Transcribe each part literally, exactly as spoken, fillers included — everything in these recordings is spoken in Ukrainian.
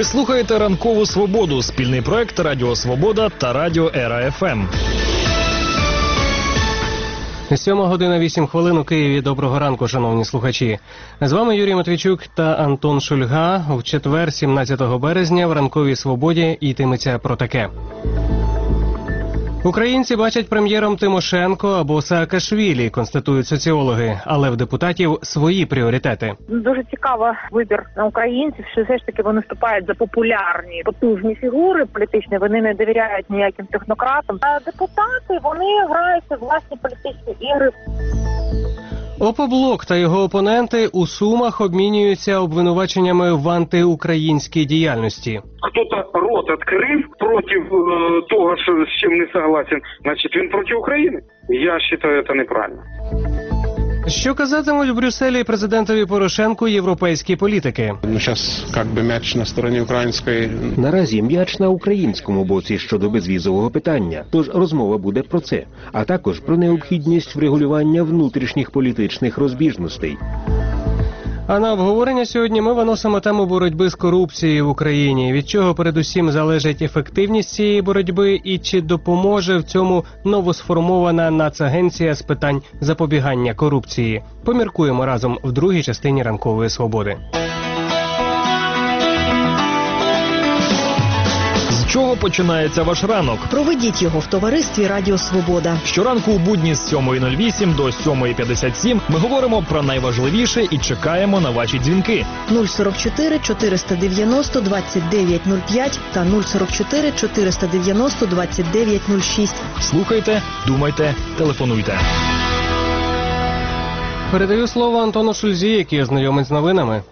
Ви слухаєте «Ранкову свободу» – спільний проект Радіо Свобода та Радіо Ера ФМ. Сьома година вісім хвилин у Києві. Доброго ранку, шановні слухачі. З вами Юрій Матвійчук та Антон Шульга. В четвер, сімнадцятого березня, в «Ранковій свободі» йтиметься про таке. Українці бачать прем'єром Тимошенко або Саакашвілі, констатують соціологи, але в депутатів свої пріоритети. Дуже цікавий вибір українців, що все ж таки вони вступають за популярні, потужні фігури політичні, вони не довіряють ніяким технократам. А депутати, вони граються в власні політичні ігри. Опоблок та його опоненти у Сумах обмінюються обвинуваченнями в антиукраїнській діяльності. Хто-то рот відкрив проти е, того, що, з чим не согласен, значить він проти України. Я вважаю, це неправильно. Що казатимуть в Брюсселі президентові Порошенку європейські політики? Ну, зараз, як би, м'яч на стороні української. Наразі м'яч на українському боці щодо безвізового питання, тож розмова буде про це, а також про необхідність врегулювання внутрішніх політичних розбіжностей. А на обговорення сьогодні ми виносимо тему боротьби з корупцією в Україні. Від чого передусім залежить ефективність цієї боротьби і чи допоможе в цьому новосформована Нацагенція з питань запобігання корупції. Поміркуємо разом в другій частині «Ранкової свободи». З чого починається ваш ранок? Проведіть його в товаристві Радіо Свобода. Щоранку у будні з сьомої нуль вісім до сьомої п'ятдесят сім ми говоримо про найважливіше і чекаємо на ваші дзвінки. нуль сорок чотири чотириста дев'яносто двадцять дев'ять нуль п'ять та нуль сорок чотири чотириста дев'яносто двадцять дев'ять нуль шість. Слухайте, думайте, телефонуйте. Передаю слово Антону Шульзі, який ознайомить з новинами.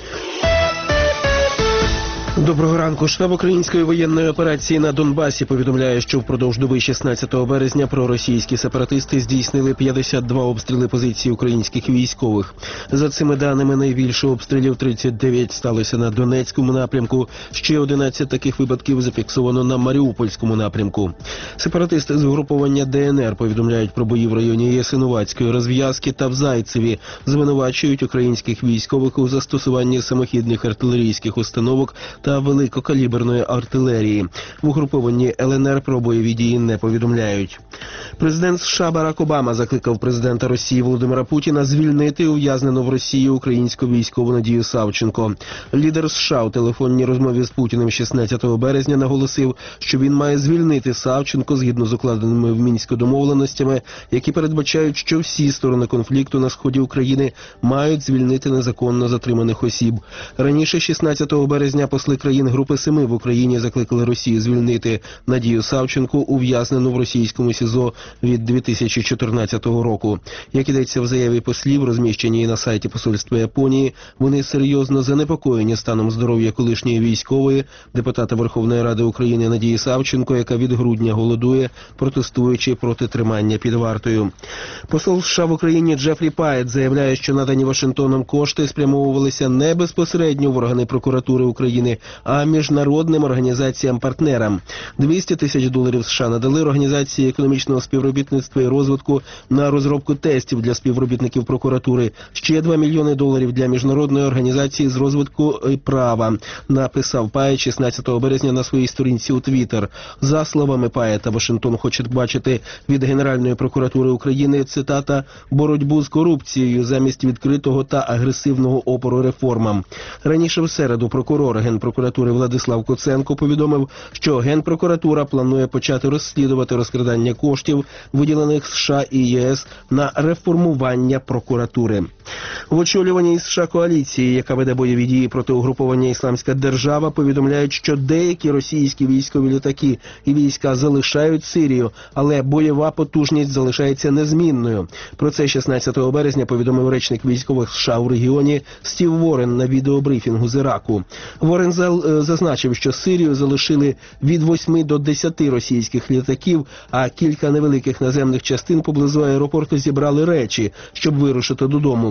Доброго ранку. Штаб української воєнної операції на Донбасі повідомляє, що впродовж доби шістнадцятого березня проросійські сепаратисти здійснили п'ятдесят два обстріли позицій українських військових. За цими даними, найбільше обстрілів тридцять дев'ять сталося на Донецькому напрямку, ще одинадцять таких випадків зафіксовано на Маріупольському напрямку. Сепаратисти з угруповання ДНР повідомляють про бої в районі Ясинуватської розв'язки та в Зайцеві, звинувачують українських військових у застосуванні самохідних артилерійських установок та великокаліберної артилерії. В угрупованні ЛНР про бойові дії не повідомляють. Президент США Барак Обама закликав президента Росії Володимира Путіна звільнити ув'язнену в Росії українську військову Надію Савченко. Лідер США у телефонній розмові з Путіним шістнадцятого березня наголосив, що він має звільнити Савченко згідно з укладеними в Мінську домовленостями, які передбачають, що всі сторони конфлікту на сході України мають звільнити незаконно затриманих осіб. Раніше шістнадцятого березня посли країн Групи Семи в Україні закликали Росію звільнити Надію Савченко, ув'язнену в російському СІЗО від дві тисячі чотирнадцятого року. Як ідеться в заяві послів, розміщеній на сайті посольства Японії, вони серйозно занепокоєні станом здоров'я колишньої військової, депутата Верховної Ради України Надії Савченко, яка від грудня голодує, протестуючи проти тримання під вартою. Посол США в Україні Джефрі Пайет заявляє, що надані Вашингтоном кошти спрямовувалися не безпосередньо в органи прокуратури України, а міжнародним організаціям-партнерам. двісті тисяч доларів США надали Організації економічного співробітництва і розвитку на розробку тестів для співробітників прокуратури. Ще два мільйони доларів для Міжнародної організації з розвитку права, написав Паєт шістнадцятого березня на своїй сторінці у Твіттер. За словами Паєта, Вашингтон хоче бачити від Генеральної прокуратури України, цитата, боротьбу з корупцією замість відкритого та агресивного опору реформам. Раніше в середу прокурор Генпрокуратури Владислав Коценко повідомив, що Генпрокуратура планує почати розслідувати розкрадання коштів, виділених США і ЄС на реформування прокуратури. В очолюваній США коаліції, яка веде бойові дії проти угруповання «Ісламська держава», повідомляють, що деякі російські військові літаки і війська залишають Сирію, але бойова потужність залишається незмінною. Про це шістнадцятого березня повідомив речник військових США у регіоні Стів Ворен на відеобрифінгу з Іраку. Ворен зазначив, що Сирію залишили від восьми до десяти російських літаків, а кілька невеликих наземних частин поблизу аеропорту зібрали речі, щоб вирушити додому. У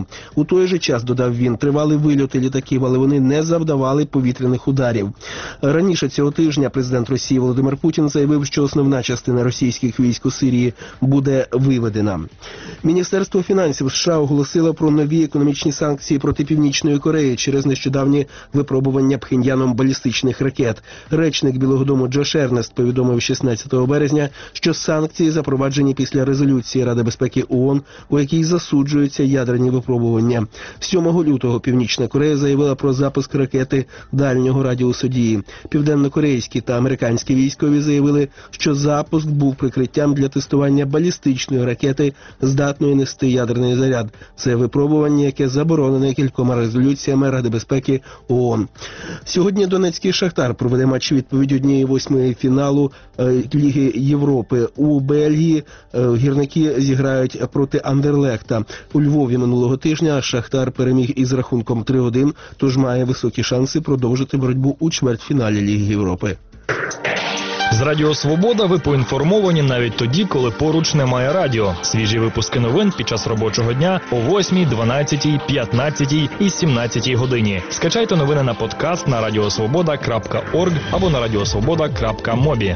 той же час, додав він, тривали вильоти літаків, але вони не завдавали повітряних ударів. Раніше цього тижня президент Росії Володимир Путін заявив, що основна частина російських військ у Сирії буде виведена. Міністерство фінансів США оголосило про нові економічні санкції проти Північної Кореї через нещодавні випробування Пхеньяном балістичних ракет. Речник Білого дому Джош Ернест повідомив шістнадцятого березня, що санкції запроваджені після резолюції Ради безпеки ООН, у якій засуджуються ядерні випробування. сьомого лютого Північна Корея заявила про запуск ракети дальнього радіусу дії. Південно-корейські та американські військові заявили, що запуск був прикриттям для тестування балістичної ракети, здатної нести ядерний заряд. Це випробування, яке заборонене кількома резолюціями Ради безпеки ООН. Сьогодні Донецький Шахтар проведе матч відповідь однієї восьмої фіналу е, Ліги Європи. У Бельгії е, гірники зіграють проти Андерлехта. У Львові минулого тижня Шахтар переміг із рахунком три один, тож має високі шанси продовжити боротьбу у чвертьфіналі Ліги Європи. З Радіо Свобода ви поінформовані навіть тоді, коли поруч немає радіо. Свіжі випуски новин під час робочого дня о восьмій, дванадцятій, п'ятнадцятій і сімнадцятій годині. Скачайте новини на подкаст на радіосвобода крапка орг або на радіосвобода крапка мобі.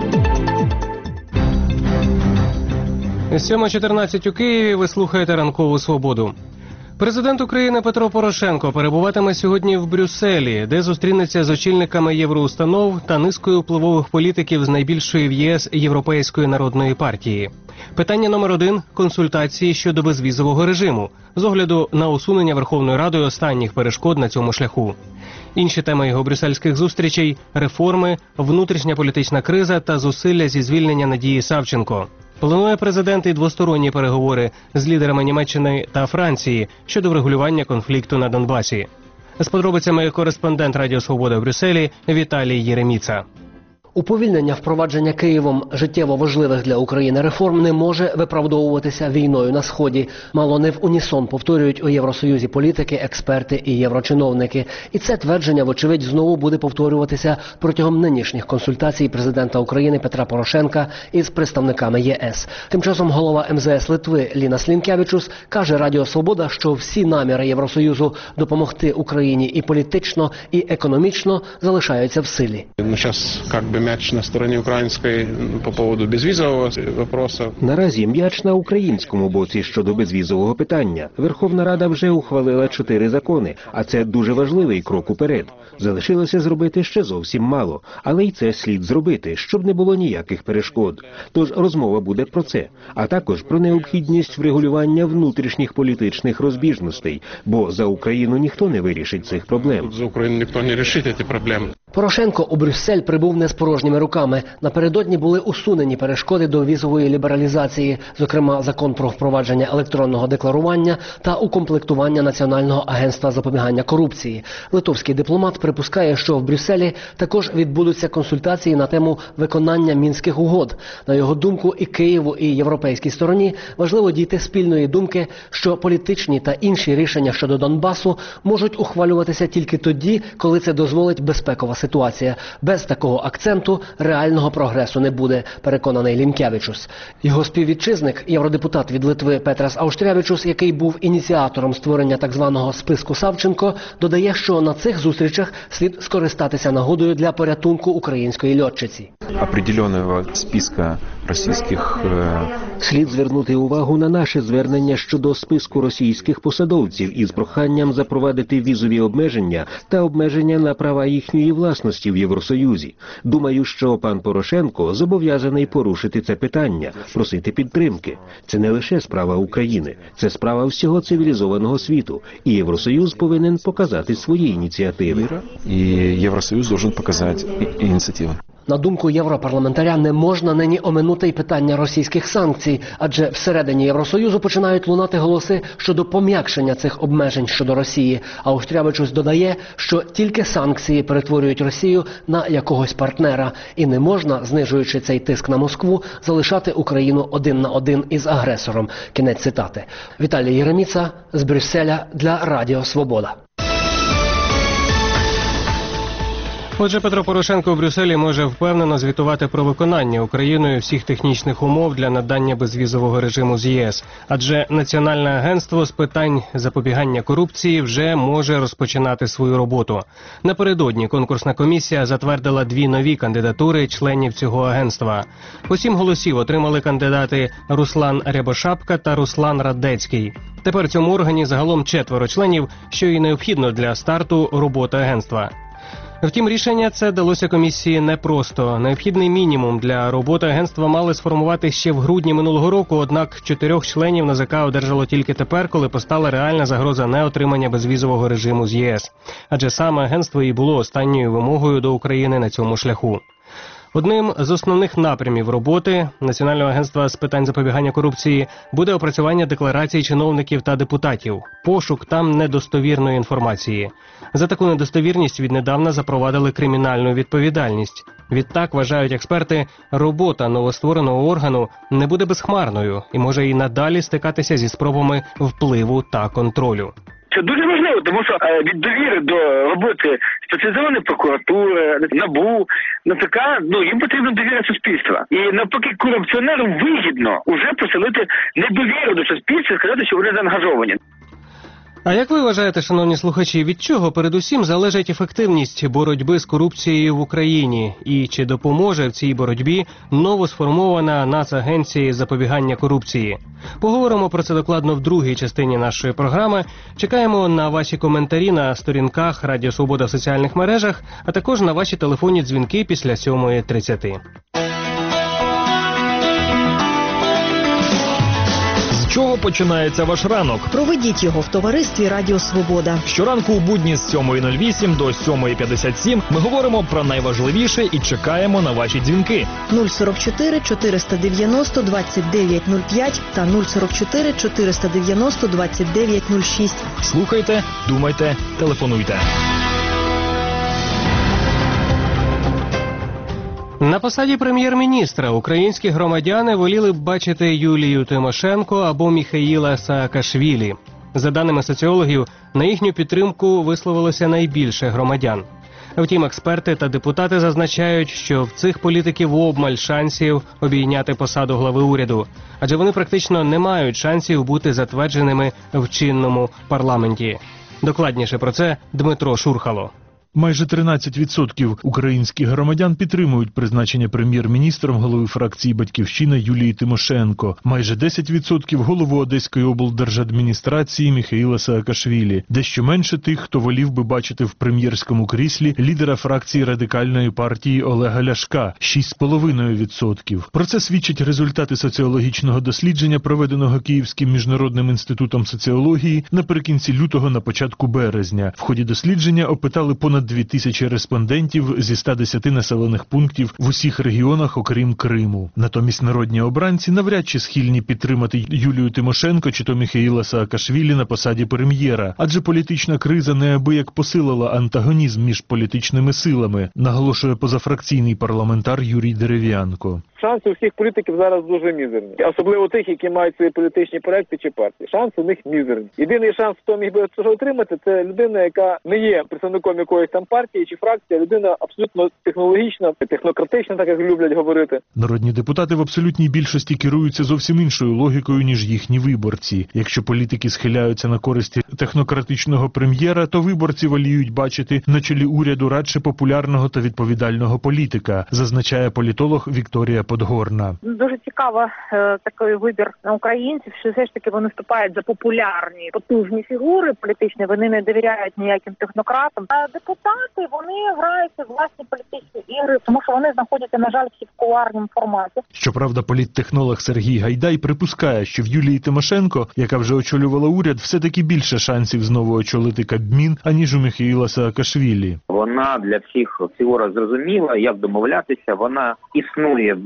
сьома чотирнадцять у Києві. Ви слухаєте «Ранкову свободу». Президент України Петро Порошенко перебуватиме сьогодні в Брюсселі, де зустрінеться з очільниками євроустанов та низкою впливових політиків з найбільшої в ЄС Європейської народної партії. Питання номер один – консультації щодо безвізового режиму, з огляду на усунення Верховною Радою останніх перешкод на цьому шляху. Інші теми його брюссельських зустрічей – реформи, внутрішня політична криза та зусилля зі звільнення Надії Савченко. Планує президент і двосторонні переговори з лідерами Німеччини та Франції щодо врегулювання конфлікту на Донбасі. З подробицями кореспондент Радіо Свобода в Брюсселі Віталій Єреміца. Уповільнення впровадження Києвом життєво важливих для України реформ не може виправдовуватися війною на Сході. Мало не в унісон повторюють у Євросоюзі політики, експерти і єврочиновники. І це твердження, вочевидь, знову буде повторюватися протягом нинішніх консультацій президента України Петра Порошенка із представниками ЄС. Тим часом голова ем зе ес Литви Лінас Лінкевичус каже Радіо Свобода, що всі наміри Євросоюзу допомогти Україні і політично, і економічно залишаються в силі. Зараз, як би, мяч на стороні української по поводу безвізового вопросу. Наразі м'яч на українському боці щодо безвізового питання. Верховна Рада вже ухвалила чотири закони, а це дуже важливий крок уперед. Залишилося зробити ще зовсім мало, але й це слід зробити, щоб не було ніяких перешкод. Тож розмова буде про це, а також про необхідність врегулювання внутрішніх політичних розбіжностей, бо за Україну ніхто не вирішить цих проблем. За Україну ніхто не вирішить ці проблеми. Порошенко у Брюссель прибув не з порожніми руками. Напередодні були усунені перешкоди до візової лібералізації, зокрема закон про впровадження електронного декларування та укомплектування Національного агентства запобігання корупції. Литовський дипломат припускає, що в Брюсселі також відбудуться консультації на тему виконання Мінських угод. На його думку, і Києву, і європейській стороні важливо дійти спільної думки, що політичні та інші рішення щодо Донбасу можуть ухвалюватися тільки тоді, коли це дозволить безпекова ситуація. Без такого акценту реального прогресу не буде, переконаний Лінкевичус. Його співвітчизник, євродепутат від Литви Петрас Ауштрявічус, який був ініціатором створення так званого списку Савченко, додає, що на цих зустрічах слід скористатися нагодою для порятунку української льотчиці. Определеного списка російських... Слід звернути увагу на наше звернення щодо списку російських посадовців із проханням запровадити візові обмеження та обмеження на права їхньої власності в Євросоюзі. Думаю, що пан Порошенко зобов'язаний порушити це питання, просити підтримки. Це не лише справа України, це справа всього цивілізованого світу. І Євросоюз повинен показати свої ініціативи. І Євросоюз повинен показати ініціативи. На думку європарламентаря, не можна нині оминути й питання російських санкцій, адже всередині Євросоюзу починають лунати голоси щодо пом'якшення цих обмежень щодо Росії. А Ауштрявичус додає, що тільки санкції перетворюють Росію на якогось партнера, і не можна, знижуючи цей тиск на Москву, залишати Україну один на один із агресором. Кінець цитати. Віталій Єреміца з Брюсселя для Радіо Свобода. Отже, Петро Порошенко у Брюсселі може впевнено звітувати про виконання Україною всіх технічних умов для надання безвізового режиму з ЄС. Адже Національне агентство з питань запобігання корупції вже може розпочинати свою роботу. Напередодні конкурсна комісія затвердила дві нові кандидатури членів цього агентства. По сім голосів отримали кандидати Руслан Рябошапка та Руслан Радецький. Тепер в цьому органі загалом четверо членів, що і необхідно для старту роботи агентства. Втім, рішення це далося комісії непросто. Необхідний мінімум для роботи агентства мали сформувати ще в грудні минулого року, однак чотирьох членів НАЗК одержало тільки тепер, коли постала реальна загроза неотримання безвізового режиму з ЄС. Адже саме агентство і було останньою вимогою до України на цьому шляху. Одним з основних напрямів роботи Національного агентства з питань запобігання корупції буде опрацювання декларацій чиновників та депутатів, пошук там недостовірної інформації. За таку недостовірність віднедавна запровадили кримінальну відповідальність. Відтак, вважають експерти, робота новоствореного органу не буде безхмарною і може і надалі стикатися зі спробами впливу та контролю. Це дуже важливо, тому що від довіри до роботи спеціалізованої прокуратури, НАБУ, НАЗК, ну, їм потрібна довіра суспільства. І навпаки, корупціонерам вигідно уже поселити недовіру до суспільства і сказати, що вони заангажовані. А як ви вважаєте, шановні слухачі, від чого передусім залежить ефективність боротьби з корупцією в Україні? І чи допоможе в цій боротьбі новосформована Нацагенція з запобігання корупції? Поговоримо про це докладно в другій частині нашої програми. Чекаємо на ваші коментарі на сторінках Радіо Свобода в соціальних мережах, а також на ваші телефонні дзвінки після сьомої тридцяти. З чого починається ваш ранок? Проведіть його в товаристві Радіо Свобода. Щоранку у будні з сьомої нуль вісім до сьомої п'ятдесят сім ми говоримо про найважливіше і чекаємо на ваші дзвінки. нуль сорок чотири чотириста дев'яносто двадцять дев'ять нуль п'ять та нуль сорок чотири чотириста дев'яносто двадцять дев'ять нуль шість. Слухайте, думайте, телефонуйте. На посаді прем'єр-міністра українські громадяни воліли б бачити Юлію Тимошенко або Міхаїла Саакашвілі. За даними соціологів, на їхню підтримку висловилося найбільше громадян. Втім, експерти та депутати зазначають, що в цих політиків обмаль шансів обійняти посаду глави уряду, адже вони практично не мають шансів бути затвердженими в чинному парламенті. Докладніше про це Дмитро Шурхало. Майже тринадцять відсотків українських громадян підтримують призначення прем'єр-міністром голови фракції «Батьківщина» Юлії Тимошенко. Майже десять відсотків голову Одеської облдержадміністрації Міхаїла Саакашвілі. Дещо менше тих, хто волів би бачити в прем'єрському кріслі лідера фракції Радикальної партії Олега Ляшка – шість цілих п'ять десятих відсотка. Про це свідчать результати соціологічного дослідження, проведеного Київським міжнародним інститутом соціології наприкінці лютого на початку березня. В ході дослідження опитали понад дві тисячі респондентів зі ста десяти населених пунктів в усіх регіонах, окрім Криму. Натомість народні обранці навряд чи схильні підтримати Юлію Тимошенко чи то Міхаїла Саакашвілі на посаді прем'єра, адже політична криза неабияк посилила антагонізм між політичними силами, наголошує позафракційний парламентар Юрій Дерев'янко. Шанси у всіх політиків зараз дуже мізерні. Особливо тих, які мають свої політичні проекти чи партії. Шанси у них мізерні. Єдиний шанс, хто міг би цього отримати, це людина, яка не є представником якоїсь там партії чи фракції, а людина абсолютно технологічна, технократична, так як люблять говорити. Народні депутати в абсолютній більшості керуються зовсім іншою логікою, ніж їхні виборці. Якщо політики схиляються на користь технократичного прем'єра, то виборці воліють бачити на чолі уряду радше популярного та відповідального політика, зазначає політолог Вікторія Подгорна. Дуже цікаво е, такий вибір українців, що все ж таки вони вступають за популярні, потужні фігури політичні, вони не довіряють ніяким технократам. А депутати, вони граються в власні політичні ігри, тому що вони знаходяться, на жаль, всі в кулуарному форматі. Щоправда, політтехнолог Сергій Гайдай припускає, що в Юлії Тимошенко, яка вже очолювала уряд, все-таки більше шансів знову очолити Кабмін, аніж у Міхаїла Саакашвілі. Вона для всіх фігура зрозуміла, як домовлятися, вона існує в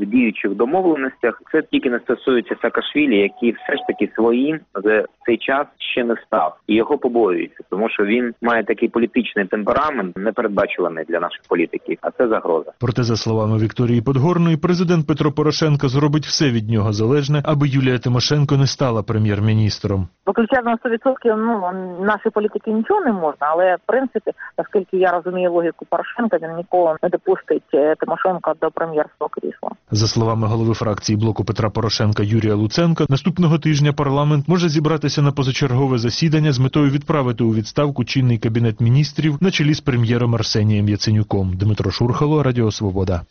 діючих домовленостях. Це тільки не стосується Саакашвілі, який все ж таки своїм за цей час ще не став. І його побоюються, тому що він має такий політичний темперамент, непередбачуваний для наших політиків, а це загроза. Проте, за словами Вікторії Подгорної, президент Петро Порошенко зробить все від нього залежне, аби Юлія Тимошенко не стала прем'єр-міністром. Виключати на сто відсотків, ну, наші політики нічого не можна, але, в принципі, наскільки я розумію логіку Порошенка, він ніколи не допустить Тимошенка до прем'єрського крісла. За словами голови фракції блоку Петра Порошенка Юрія Луценка, наступного тижня парламент може зібратися на позачергове засідання з метою відправити у відставку чинний кабінет міністрів на чолі з прем'єром Арсенієм Яценюком. Дмитро Шурхало, Радіо Свобода.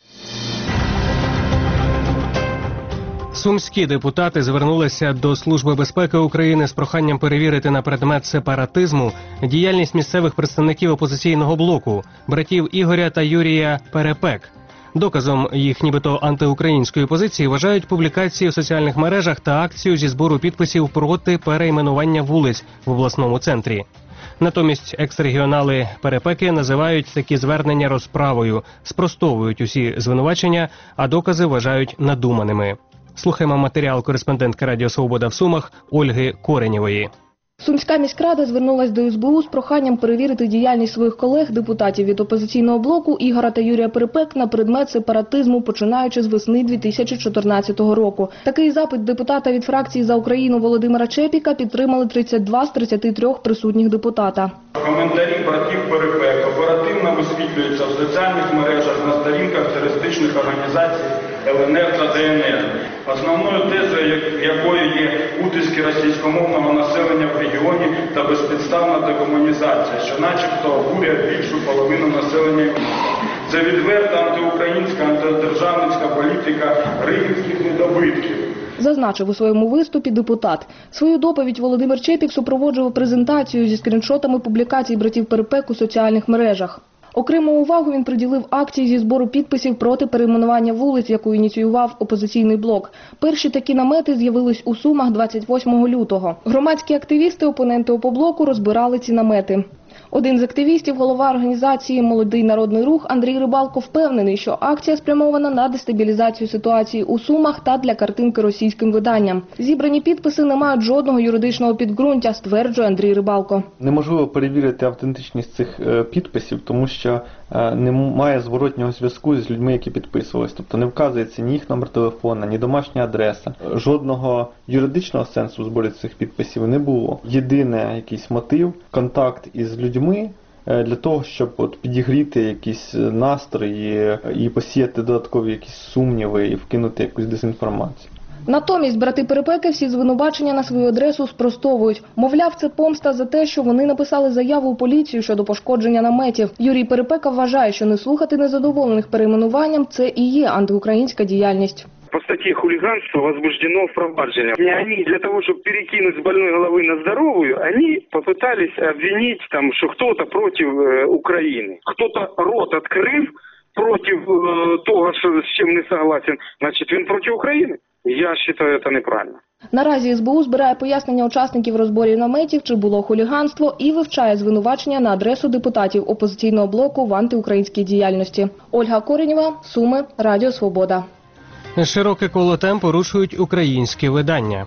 Сумські депутати звернулися до Служби безпеки України з проханням перевірити на предмет сепаратизму діяльність місцевих представників опозиційного блоку, братів Ігоря та Юрія Перепек. Доказом їх нібито антиукраїнської позиції вважають публікації у соціальних мережах та акцію зі збору підписів проти перейменування вулиць в обласному центрі. Натомість екс-регіонали Перепеки називають такі звернення розправою, спростовують усі звинувачення, а докази вважають надуманими. Слухаємо матеріал кореспондентки Радіо Свобода в Сумах Ольги Коренєвої. Сумська міськрада звернулась до ес бе у з проханням перевірити діяльність своїх колег-депутатів від опозиційного блоку Ігора та Юрія Перепек на предмет сепаратизму, починаючи з весни дві тисячі чотирнадцятого року. Такий запит депутата від фракції «За Україну» Володимира Чепіка підтримали тридцять два з тридцяти трьох присутніх депутата. Коментарі братів Перепек оперативно висвітлюються в соціальних мережах на сторінках терористичних організацій ел ен ер та де ен ер. Основною тезою якої є утиски російськомовного населення в регіоні та безпідставна декомунізація, що начебто обурює більшу половину населення. Це відверта антиукраїнська, антидержавницька політика ригівських недобитків. Зазначив у своєму виступі депутат. Свою доповідь Володимир Чепік супроводжував презентацію зі скріншотами публікацій братів Перепек у соціальних мережах. Окрему увагу він приділив акції зі збору підписів проти перейменування вулиць, яку ініціював опозиційний блок. Перші такі намети з'явились у Сумах двадцять восьмого лютого. Громадські активісти, опоненти опоблоку, розбирали ці намети. Один з активістів, голова організації «Молодий народний рух» Андрій Рибалко впевнений, що акція спрямована на дестабілізацію ситуації у Сумах та для картинки російським виданням. Зібрані підписи не мають жодного юридичного підґрунтя, стверджує Андрій Рибалко. Неможливо перевірити автентичність цих підписів, тому що немає зворотнього зв'язку з людьми, які підписувалися. Тобто не вказується ні їх номер телефона, ні домашня адреса. Жодного юридичного сенсу в зборі цих підписів не було. Єдиний якийсь мотив – контакт із людьми для того, щоб от підігріти якісь настрої і посіяти додаткові якісь сумніви і вкинути якусь дезінформацію. Натомість брати Перепеки всі звинувачення на свою адресу спростовують. Мовляв, це помста за те, що вони написали заяву у поліцію щодо пошкодження наметів. Юрій Перепека вважає, що не слухати незадоволених перейменуванням – це і є антиукраїнська діяльність. По статье хулиганство возбуждено впроваджение. И они для того, чтобы перекинуть с больной головы на здоровую, они попытались обвинить, там, что кто-то против э, Украины. Кто-то рот открыв против э, того, что, с чем не согласен, значит, он против Украины. Я считаю, это неправильно. Наразі ес бе у збирає пояснення учасників розборів наметів, чи було хуліганство, і вивчає звинувачення на адресу депутатів опозиційного блоку в антиукраїнській діяльності. Ольга Коренєва, Суми, Радіо Свобода. Широке коло тем порушують українські видання.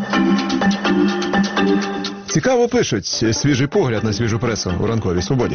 Цікаво пишуть. Свіжий погляд на свіжу пресу у ранковій Свободі.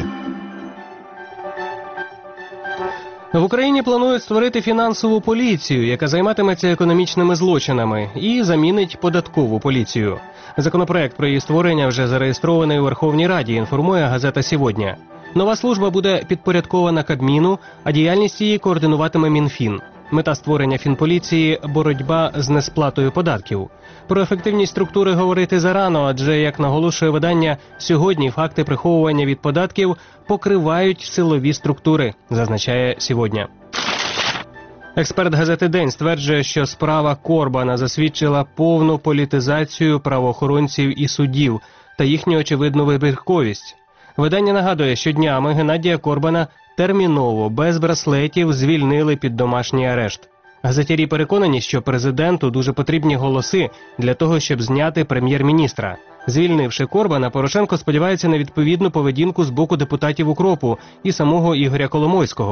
В Україні планують створити фінансову поліцію, яка займатиметься економічними злочинами і замінить податкову поліцію. Законопроект про її створення вже зареєстрований у Верховній Раді, інформує газета «Сьогодні». Нова служба буде підпорядкована Кабміну, а діяльність її координуватиме Мінфін. Мета створення фінполіції – боротьба з несплатою податків. Про ефективність структури говорити зарано, адже, як наголошує видання, сьогодні факти приховування від податків покривають силові структури, зазначає «Сьогодні». Експерт газети «День» стверджує, що справа Корбана засвідчила повну політизацію правоохоронців і суддів та їхню очевидну вибірковість. Видання нагадує, що днями Геннадія Корбана терміново, без браслетів, звільнили під домашній арешт. Газетярі переконані, що президенту дуже потрібні голоси для того, щоб зняти прем'єр-міністра. Звільнивши Корбана, Порошенко сподівається на відповідну поведінку з боку депутатів «Укропу» і самого Ігоря Коломойського.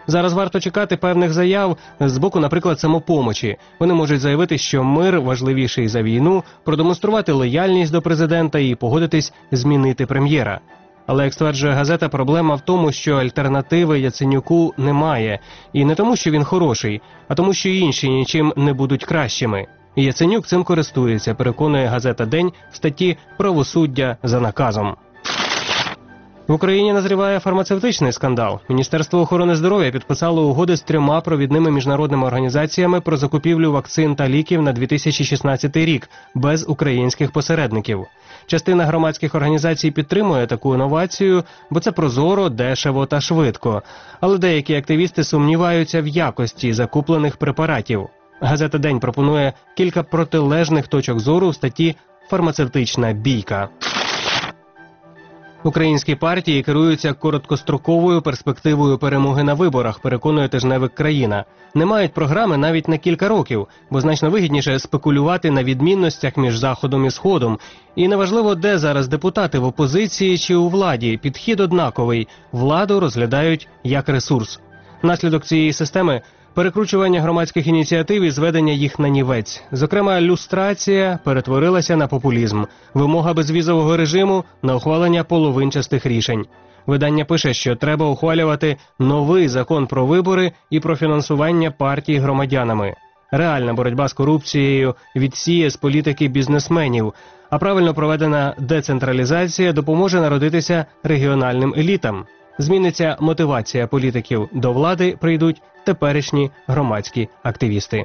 Зараз варто чекати певних заяв з боку, наприклад, «Самопомочі». Вони можуть заявити, що мир важливіший за війну, продемонструвати лояльність до президента і погодитись змінити прем'єра. Але, як стверджує газета, проблема в тому, що альтернативи Яценюку немає. І не тому, що він хороший, а тому, що інші нічим не будуть кращими. І Яценюк цим користується, переконує газета «День» в статті «Правосуддя за наказом». В Україні назріває фармацевтичний скандал. Міністерство охорони здоров'я підписало угоди з трьома провідними міжнародними організаціями про закупівлю вакцин та ліків на дві тисячі шістнадцятий рік без українських посередників. Частина громадських організацій підтримує таку інновацію, бо це прозоро, дешево та швидко. Але деякі активісти сумніваються в якості закуплених препаратів. Газета «День» пропонує кілька протилежних точок зору в статті «Фармацевтична бійка». Українські партії керуються короткостроковою перспективою перемоги на виборах, переконує тижневик «Країна». Не мають програми навіть на кілька років, бо значно вигідніше спекулювати на відмінностях між Заходом і Сходом. І неважливо, де зараз депутати, в опозиції чи у владі, підхід однаковий – владу розглядають як ресурс. Наслідок цієї системи – перекручування громадських ініціатив і зведення їх на нівець. Зокрема, люстрація перетворилася на популізм. Вимога безвізового режиму на ухвалення половинчастих рішень. Видання пише, що треба ухвалювати новий закон про вибори і про фінансування партій громадянами. Реальна боротьба з корупцією відсіє з політики бізнесменів, а правильно проведена децентралізація допоможе народитися регіональним елітам. Зміниться мотивація політиків, до влади прийдуть теперішні громадські активісти.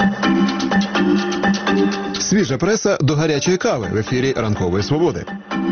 Свіжа преса до гарячої кави в ефірі «Ранкової свободи».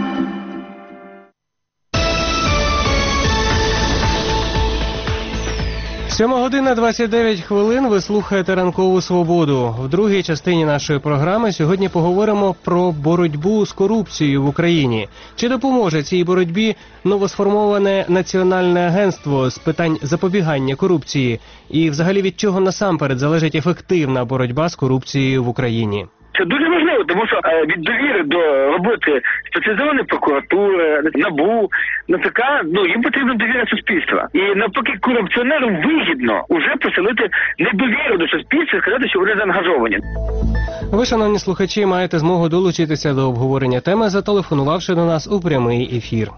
Сьома година двадцять дев'ять хвилин. Ви слухаєте «Ранкову свободу». В другій частині нашої програми сьогодні поговоримо про боротьбу з корупцією в Україні. Чи допоможе цій боротьбі новосформоване Національне агентство з питань запобігання корупції? І взагалі від чого насамперед залежить ефективна боротьба з корупцією в Україні? Це дуже важливо, тому що е, від довіри до роботи спеціалізованої прокуратури, НАБУ, НАЗК, ну, їм потрібна довіра суспільства. І навпаки, корупціонерам вигідно уже поселити недовіру до суспільства і сказати, що вони заангажовані. Ви, шановні слухачі, маєте змогу долучитися до обговорення теми, зателефонувавши до нас у прямий ефір.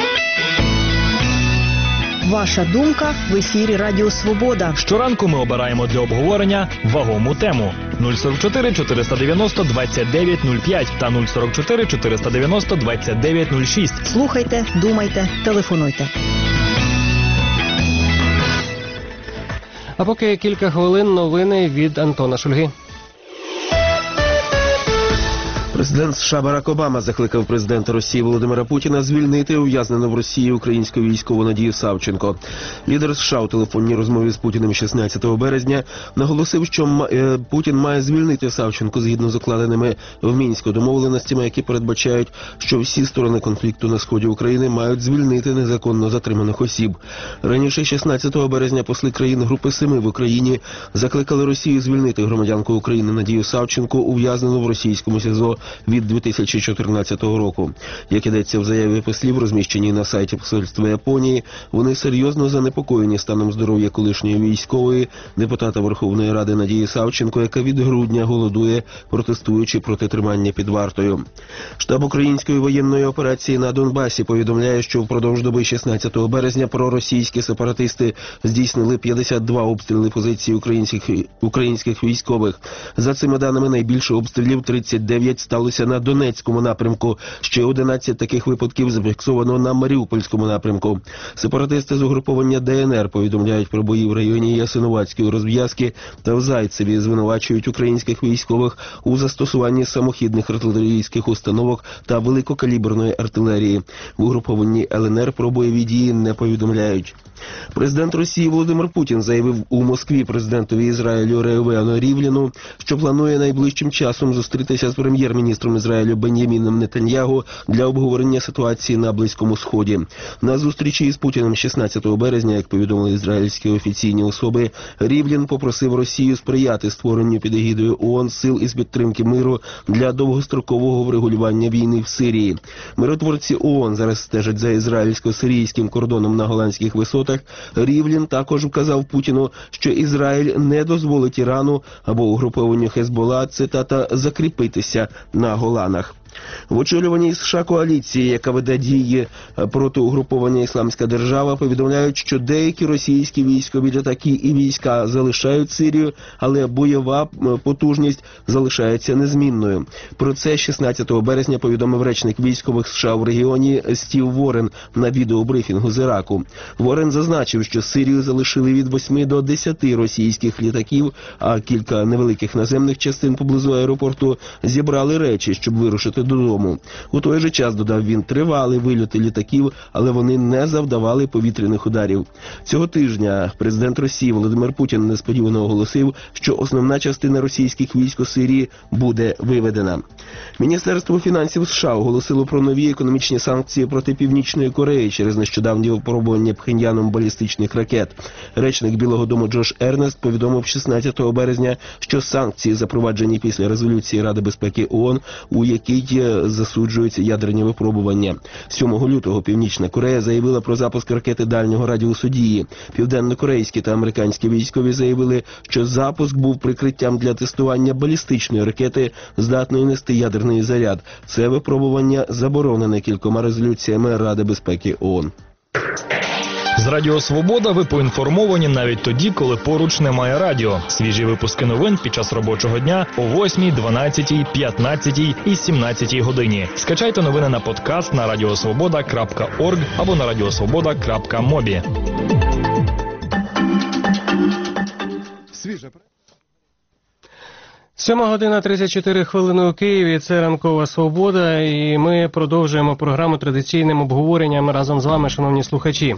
Ваша думка в ефірі Радіо Свобода. Щоранку ми обираємо для обговорення вагому тему. нуль сорок чотири чотириста дев'яносто двадцять дев'ять нуль п'ять та нуль сорок чотири чотириста дев'яносто двадцять дев'ять нуль шість. Слухайте, думайте, телефонуйте. А поки кілька хвилин новини від Антона Шульги. Президент США Барак Обама закликав президента Росії Володимира Путіна звільнити ув'язнену в Росії українську військову Надію Савченко. Лідер США у телефонній розмові з Путіним шістнадцятого березня наголосив, що Путін має звільнити Савченко згідно з укладеними в Мінську домовленостями, які передбачають, що всі сторони конфлікту на сході України мають звільнити незаконно затриманих осіб. Раніше шістнадцятого березня посли країн Групи Семи в Україні закликали Росію звільнити громадянку України Надію Савченко, ув'язнену в російському СІЗО від дві тисячі чотирнадцятого року. Як ідеться в заяві послів, розміщеній на сайті посольства Японії, вони серйозно занепокоєні станом здоров'я колишньої військової, депутата Верховної Ради Надії Савченко, яка від грудня голодує, протестуючи проти тримання під вартою. Штаб української воєнної операції на Донбасі повідомляє, що впродовж доби шістнадцятого березня проросійські сепаратисти здійснили п'ятдесят два обстріли позицій українських, українських військових. За цими даними, найбільше обстрілів тридцять дев'ять сталося на Донецькому напрямку. Ще одинадцять таких випадків зафіксовано на Маріупольському напрямку. Сепаратисти з угруповання ДНР повідомляють про бої в районі Ясиновацької розв'язки та в Зайцеві, звинувачують українських військових у застосуванні самохідних артилерійських установок та великокаліберної артилерії. В угрупованні ЛНР про бойові дії не повідомляють. Президент Росії Володимир Путін заявив у Москві президентові Ізраїлю Реувену Рівліну, що планує найближчим часом зустрітися з прем'єр-міністром прем'єр-міністром Ізраїлю Бен'яміном Нетаньягу для обговорення ситуації на Близькому Сході. На зустрічі із Путіним шістнадцятого березня, як повідомили ізраїльські офіційні особи, Рівлін попросив Росію сприяти створенню під егідою ООН сил із підтримки миру для довгострокового врегулювання війни в Сирії. Миротворці ООН зараз стежать за ізраїльсько-сирійським кордоном на Голландських висотах. Рівлін також вказав Путіну, що Ізраїль не дозволить Ірану або угрупованню Хезбола, цитата, закріпитися на Голанах. В очолюваній США коаліції, яка веде дії проти угруповання «Ісламська держава», повідомляють, що деякі російські військові літаки і війська залишають Сирію, але бойова потужність залишається незмінною. Про це шістнадцятого березня повідомив речник військових США в регіоні Стів Ворен на відеобрифінгу з Іраку. Ворен зазначив, що Сирію залишили від восьми до десяти російських літаків, а кілька невеликих наземних частин поблизу аеропорту зібрали речі, щоб вирушити додому. У той же час, додав він, тривали вильоти літаків, але вони не завдавали повітряних ударів. Цього тижня президент Росії Володимир Путін несподівано оголосив, що основна частина російських військ у Сирії буде виведена. Міністерство фінансів США оголосило про нові економічні санкції проти Північної Кореї через нещодавні випробування Пхеньяном балістичних ракет. Речник Білого дому Джош Ернест повідомив шістнадцятого березня, що санкції, запроваджені після резолюції Ради безпеки ООН, у якій засуджуються ядерні випробування. сьомого лютого Північна Корея заявила про запуск ракети дальнього радіусу дії. Південно-корейські та американські військові заявили, що запуск був прикриттям для тестування балістичної ракети, здатної нести ядерний заряд. Це випробування заборонене кількома резолюціями Ради безпеки ООН. З Радіо Свобода ви поінформовані навіть тоді, коли поруч немає радіо. Свіжі випуски новин під час робочого дня о восьмій, дванадцятій, п'ятнадцятій і сімнадцятій годині. Скачайте новини на подкаст на радіосвобода крапка орг або на радіосвобода крапка мобі. Свіже. Сьома година тридцять чотири хвилини у Києві, це «Ранкова Свобода», і ми продовжуємо програму традиційним обговоренням разом з вами, шановні слухачі.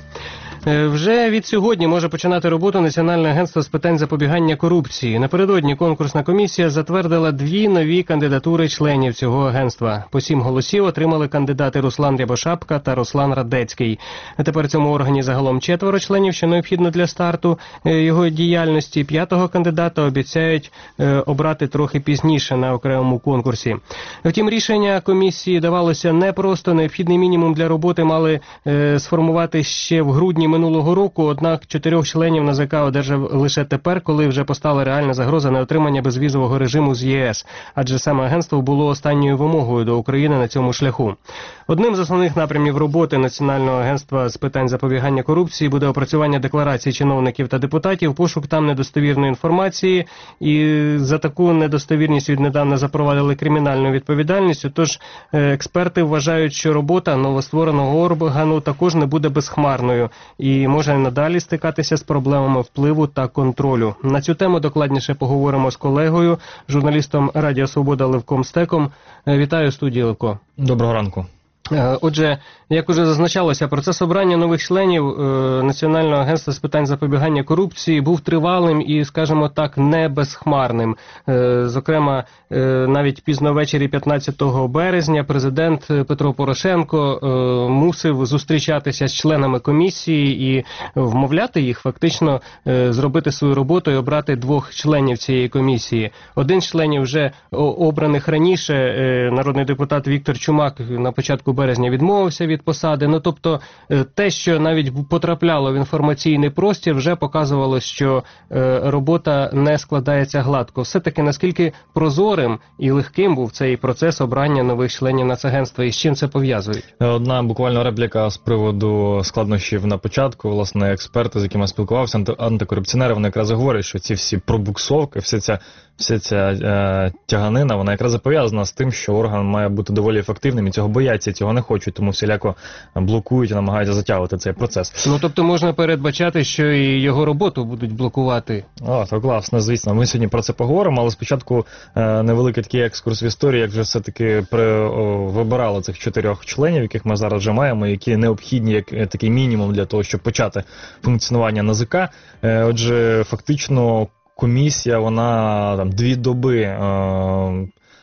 Вже від сьогодні може починати роботу Національне агентство з питань запобігання корупції. Напередодні конкурсна комісія затвердила дві нові кандидатури членів цього агентства. По сім голосів отримали кандидати Руслан Рябошапка та Руслан Радецький. Тепер цьому органі загалом четверо членів, що необхідно для старту його діяльності. П'ятого кандидата обіцяють обрати трохи пізніше на окремому конкурсі. Втім, рішення комісії давалося непросто. Необхідний мінімум для роботи мали сформувати ще в грудні минулого року, однак чотирьох членів НАЗК одержав лише тепер, коли вже постала реальна загроза неотримання безвізового режиму з ЄС, адже саме агентство було останньою вимогою до України на цьому шляху. Одним з основних напрямів роботи Національного агентства з питань запобігання корупції буде опрацювання декларацій чиновників та депутатів, пошук там недостовірної інформації, і за таку недостовірність віднедавна запровадили кримінальну відповідальність, тож експерти вважають, що робота новоствореного органу також не буде безхмарною і може надалі стикатися з проблемами впливу та контролю. На цю тему докладніше поговоримо з колегою, журналістом Радіо Свобода Левком Стеком. Вітаю, студії, Левко. Доброго ранку. Отже, як уже зазначалося, процес обрання нових членів Національного агентства з питань запобігання корупції був тривалим і, скажімо так, не безхмарним. Зокрема, навіть пізно ввечері п'ятнадцятого березня президент Петро Порошенко мусив зустрічатися з членами комісії і вмовляти їх фактично зробити свою роботу і обрати двох членів цієї комісії. Один з членів вже обраних раніше, народний депутат Віктор Чумак, на початку березня відмовився від посади. Ну, тобто, те, що навіть потрапляло в інформаційний простір, вже показувало, що е, робота не складається гладко. Все-таки, наскільки прозорим і легким був цей процес обрання нових членів Нацагентства, і з чим це пов'язують? Одна буквально репліка з приводу складнощів на початку. Власне, експерти, з якими спілкувався, анти- антикорупціонери, вони якраз говорять, що ці всі пробуксовки, вся ця, вся ця е, тяганина, вона якраз пов'язана з тим, що орган має бути доволі ефективним, і цього бояться, цього не хочуть, тому всіляко блокують і намагаються затягувати цей процес. Ну, тобто можна передбачати, що і його роботу будуть блокувати? О, так, власне, звісно. Ми сьогодні про це поговоримо, але спочатку е, невеликий такий екскурс в історії, як вже все-таки при, о, вибирали цих чотирьох членів, яких ми зараз вже маємо, які необхідні як е, такий мінімум для того, щоб почати функціонування НАЗК. Е, отже, фактично комісія, вона там дві доби е,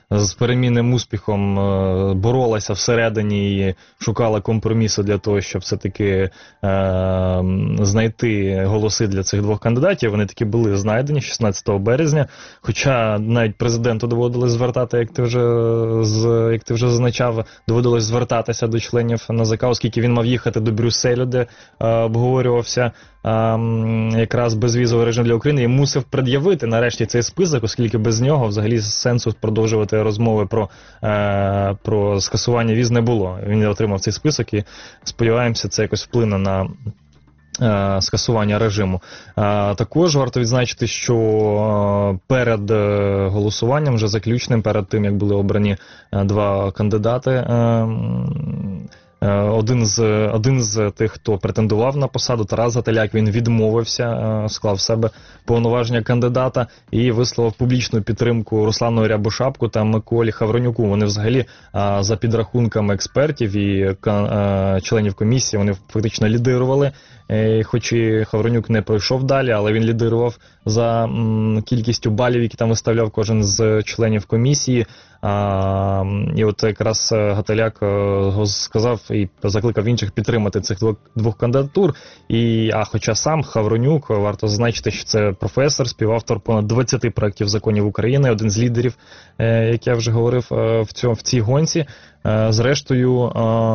з перемінним успіхом е, боролася всередині і шукала компромісу для того, щоб все-таки е, знайти голоси для цих двох кандидатів. Вони таки були знайдені шістнадцятого березня, хоча навіть президенту доводилось звертати, як ти вже, з, як ти вже зазначав, доводилось звертатися до членів НАЗК, оскільки він мав їхати до Брюсселю, де е, обговорювався е, якраз безвізовий режим для України, і мусив пред'явити нарешті цей список, оскільки без нього взагалі сенсу продовжувати розмови про, е, про скасування віз не було. Він отримав цей список і сподіваємося, це якось вплине на е, скасування режиму. Е, також варто відзначити, що перед голосуванням, вже заключним, перед тим, як були обрані два кандидати, е, Один з, один з тих, хто претендував на посаду, Тарас Гаталяк, він відмовився, склав в себе повноваження кандидата і висловив публічну підтримку Руслану Рябошапку та Миколі Хавронюку. Вони взагалі, за підрахунками експертів і членів комісії, вони фактично лідирували, хоч і Хавронюк не пройшов далі, але він лідирував за кількістю балів, які там виставляв кожен з членів комісії. А, і от якраз Гаталяк сказав і закликав інших підтримати цих двох, двох кандидатур. І, а хоча сам Хавронюк, варто зазначити, що це професор, співавтор понад двадцяти проєктів законів України, один з лідерів, е, як я вже говорив, е, в, цьому, в цій гонці. Е, зрештою,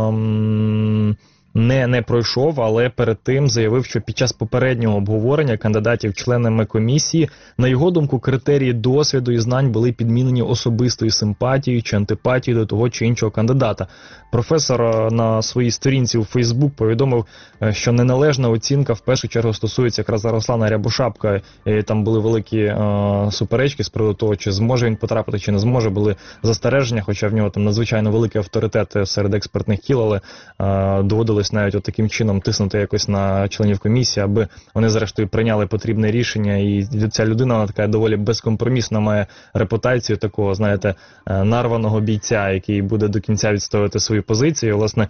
е, Не, не пройшов, але перед тим заявив, що під час попереднього обговорення кандидатів членами комісії, на його думку, критерії досвіду і знань були підмінені особистою симпатією чи антипатією до того чи іншого кандидата. Професор на своїй сторінці у Фейсбук повідомив, що неналежна оцінка в першу чергу стосується якраз Руслана Рябошапка. І там були великі е, суперечки з приводу того, чи зможе він потрапити, чи не зможе. Були застереження, хоча в нього там надзвичайно великий авторитет серед експертних кіл, але е, доводилось навіть от таким чином тиснути якось на членів комісії, аби вони зрештою прийняли потрібне рішення. І ця людина, вона така доволі безкомпромісна, має репутацію такого, знаєте, нарваного бійця, який буде до кінця відстоювати свою позицію. І, власне,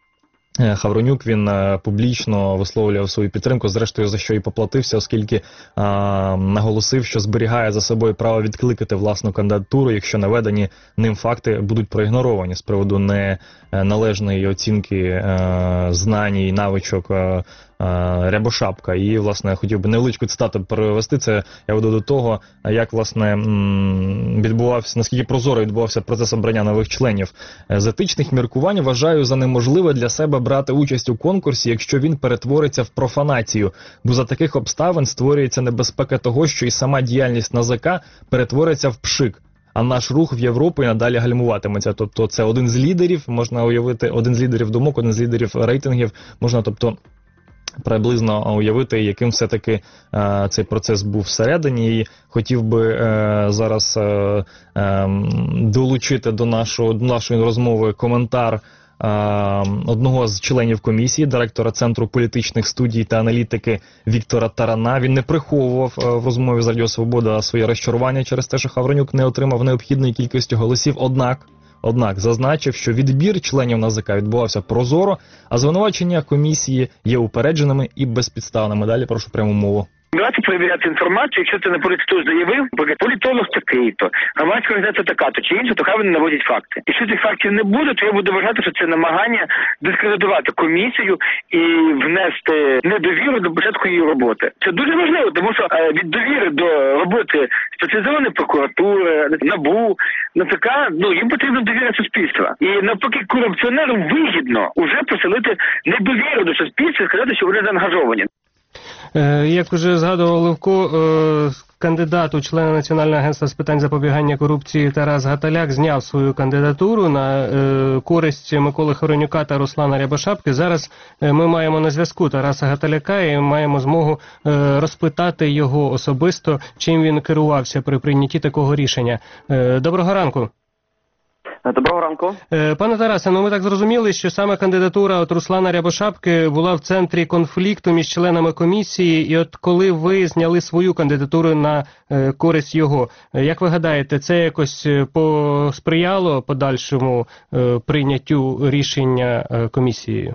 Хавронюк, він публічно висловлював свою підтримку, зрештою за що і поплатився, оскільки а, наголосив, що зберігає за собою право відкликати власну кандидатуру, якщо наведені ним факти будуть проігноровані з приводу неналежної оцінки а, знань і навичок а, Рябошапка. І, власне, хотів би невеличку цитату перевести. Це я веду до того, як, власне, відбувався, наскільки прозоро відбувався процес обрання нових членів. З етичних міркувань вважаю за неможливе для себе брати участь у конкурсі, якщо він перетвориться в профанацію, бо за таких обставин створюється небезпека того, що і сама діяльність НАЗК перетвориться в пшик, а наш рух в Європу і надалі гальмуватиметься. Тобто це один з лідерів, можна уявити, один з лідерів думок, один з лідерів рейтингів, можна, тобто, приблизно уявити, яким все-таки е, цей процес був всередині. І хотів би е, зараз е, е, долучити до нашого, до нашої розмови коментар е, одного з членів комісії, директора Центру політичних студій та аналітики Віктора Тарана. Він не приховував е, в розмові з Радіо Свобода своє розчарування через те, що Хавронюк не отримав необхідної кількості голосів. Однак, Однак зазначив, що відбір членів НАЗК відбувався прозоро, а звинувачення комісії є упередженими і безпідставними. Далі прошу пряму мову. Давайте перевіряти інформацію, якщо це на політику заявив, політолог такий-то, громадська організація така-то чи інша, то хай вони наводять факти. Якщо цих фактів не буде, то я буду вважати, що це намагання дискредитувати комісію і внести недовіру до початку її роботи. Це дуже важливо, тому що від довіри до роботи спеціалізованої прокуратури, НАБУ, НАЗК, ну їм потрібна довіра суспільства. І навпаки, корупціонерам вигідно уже поселити недовіру до суспільства і сказати, що вони заангажовані. Як уже згадував Левко, кандидат у члени Національного агентства з питань запобігання корупції Тарас Гаталяк зняв свою кандидатуру на користь Миколи Хавронюка та Руслана Рябошапки. Зараз ми маємо на зв'язку Тараса Гаталяка і маємо змогу розпитати його особисто, чим він керувався при прийнятті такого рішення. Доброго ранку. Доброго ранку. Пане Тарасе, ну ми так зрозуміли, що саме кандидатура от Руслана Рябошапки була в центрі конфлікту між членами комісії, і от коли ви зняли свою кандидатуру на е, користь його, як ви гадаєте, це якось посприяло подальшому е, прийняттю рішення е, комісією?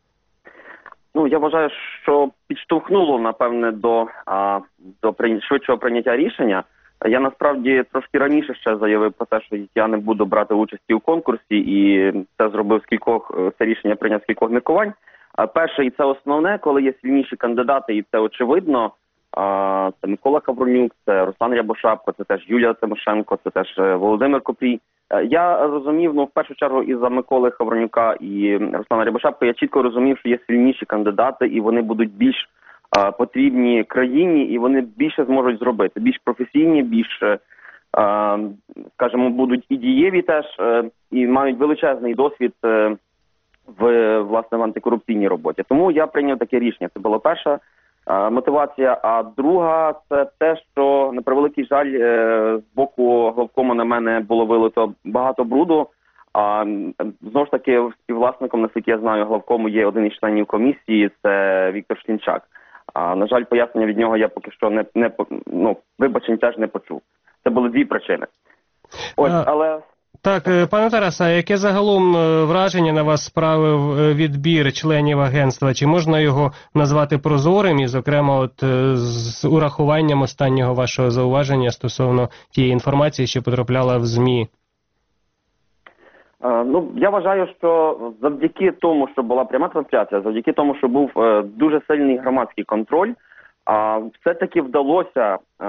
Ну, я вважаю, що підштовхнуло, напевне, до, а, до швидшого прийняття рішення, Я насправді трошки раніше ще заявив про те, що я не буду брати участі у конкурсі, і це зробив з кількох, це рішення прийняв з кількох міркувань. Перше, і це основне, коли є сильніші кандидати, і це очевидно, це Микола Хавронюк, це Руслан Рябошапко, це теж Юлія Тимошенко, це теж Володимир Купрій. Я розумів, ну, в першу чергу, із-за Миколи Хавронюка і Руслана Рябошапко, я чітко розумів, що є сильніші кандидати, і вони будуть більш а, потрібні країні, і вони більше зможуть зробити, більш професійні, більш, а, скажімо, будуть і дієві теж, а, і мають величезний досвід а, в, власне, в антикорупційній роботі. Тому я прийняв таке рішення. Це була перша а, мотивація. А друга – це те, що, на превеликий жаль, з боку главкому на мене було вилито багато бруду. А знову ж таки, співвласником, наскільки я знаю, главкому є один із членів комісії, це Віктор Шлінчак. А, на жаль, пояснення від нього я поки що не, не ну, вибачень теж не почув. Це були дві причини. Ось, але... Так, пане Тарасе, а яке загалом враження на вас справив відбір членів агентства? Чи можна його назвати прозорим і, зокрема, от з урахуванням останнього вашого зауваження стосовно тієї інформації, що потрапляла в ЗМІ? Ну, я вважаю, що завдяки тому, що була пряма трансляція, завдяки тому, що був е, дуже сильний громадський контроль, е, все-таки вдалося е,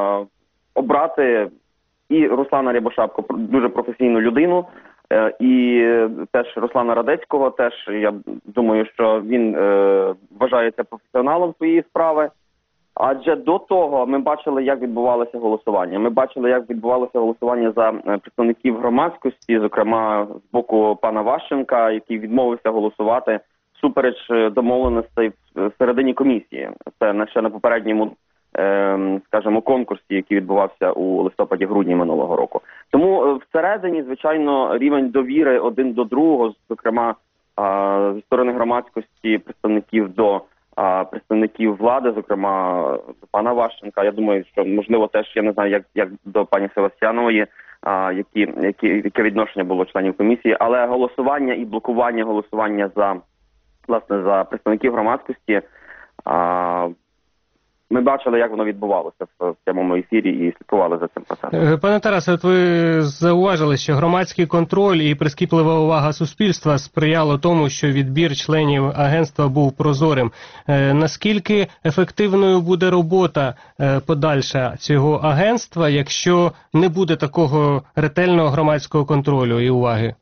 обрати і Руслана Рябошапко, дуже професійну людину, е, і теж Руслана Радецького, теж, я думаю, що він е, вважається професіоналом своєї справи. Адже до того ми бачили, як відбувалося голосування. Ми бачили, як відбувалося голосування за представників громадськості, зокрема з боку пана Ващенка, який відмовився голосувати всупереч домовленостей всередині комісії. Це ще на попередньому, е, скажімо, конкурсі, який відбувався у листопаді-грудні минулого року. Тому всередині, звичайно, рівень довіри один до другого, зокрема зі сторони громадськості, представників до А представників влади, зокрема пана Ващенка, я думаю, що можливо теж, я не знаю, як, як до пані Севастьянової, а, які, які, яке відношення було членів комісії, але голосування і блокування голосування за, власне, за представників громадськості, а, ми бачили, як воно відбувалося в прямому ефірі і слідкували за цим процесом. Пане Тарасе, от ви зауважили, що громадський контроль і прискіплива увага суспільства сприяло тому, що відбір членів агентства був прозорим. Е, наскільки ефективною буде робота е, подальша цього агентства, якщо не буде такого ретельного громадського контролю і уваги?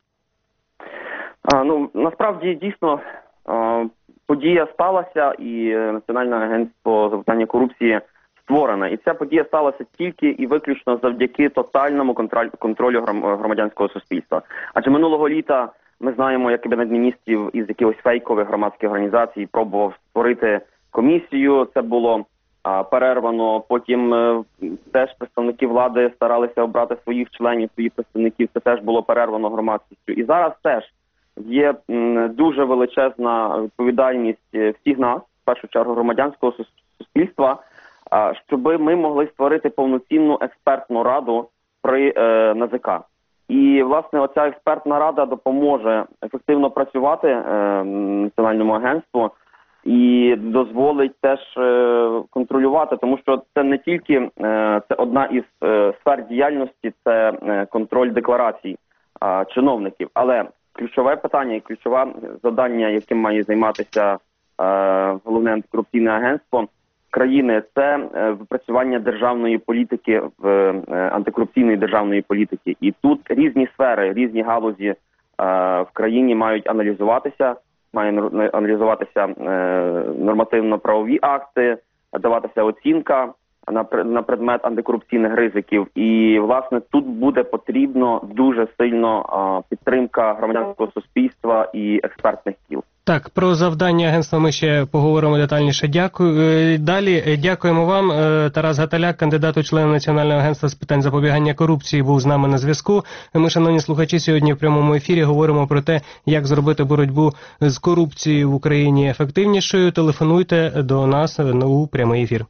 А, ну, насправді, дійсно, а... подія сталася, і Національне агентство з запобігання корупції створене. І ця подія сталася тільки і виключно завдяки тотальному контролю громадянського суспільства. Адже минулого літа ми знаємо, як Кабінет міністрів із якихось фейкових громадських організацій пробував створити комісію. Це було а, перервано. Потім е, теж представники влади старалися обрати своїх членів, своїх представників. Це теж було перервано громадськістю. І зараз теж є дуже величезна відповідальність всіх нас, в першу чергу громадянського суспільства, щоб ми могли створити повноцінну експертну раду при е, НАЗК. І, власне, оця експертна рада допоможе ефективно працювати е, Національному агентству і дозволить теж е, контролювати, тому що це не тільки е, це одна із е, сфер діяльності, це е, контроль декларацій е, чиновників, але ключове питання і ключове завдання, яким має займатися е, головне антикорупційне агентство країни, це е, випрацювання державної політики, в е, антикорупційної державної політики. І тут різні сфери, різні галузі е, в країні мають аналізуватися, має аналізуватися е, нормативно-правові акти, даватися оцінка на, на предмет антикорупційних ризиків. І, власне, тут буде потрібно дуже сильно а, підтримка громадянського суспільства і експертних кіл. Так, про завдання агентства ми ще поговоримо детальніше. Дякую. Далі дякуємо вам. Тарас Гаталяк, кандидат у члени Національного агентства з питань запобігання корупції, був з нами на зв'язку. Ми, шановні слухачі, сьогодні в прямому ефірі говоримо про те, як зробити боротьбу з корупцією в Україні ефективнішою. Телефонуйте до нас у прямий ефір.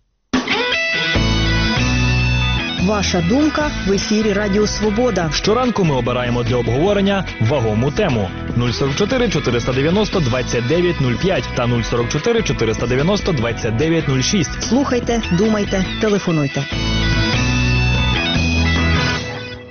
Ваша думка в ефірі Радіо Свобода. Щоранку ми обираємо для обговорення вагому тему. нуль сорок чотири чотириста дев'яносто двадцять дев'ять нуль п'ять та нуль сорок чотири чотириста дев'яносто двадцять дев'ять нуль шість. Слухайте, думайте, телефонуйте.